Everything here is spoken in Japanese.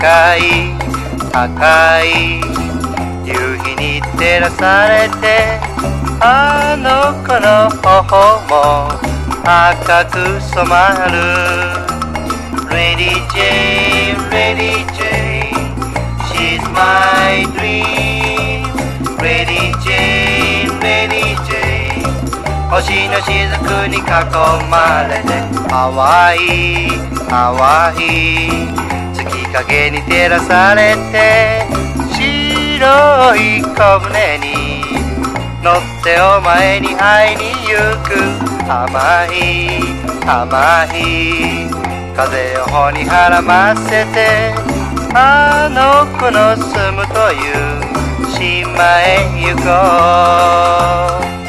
赤い赤い夕日に照らされて、あの子の頬も赤く染まる。 Lady Jane, Lady Jane, she's my dream. Lady Jane, Lady Jane, 星の雫に囲まれて、淡い淡い月影に照らされて、白い小舟に乗ってお前に会いに行く。甘い甘い風を頬にはませて、あの子の住むという島へ行こう。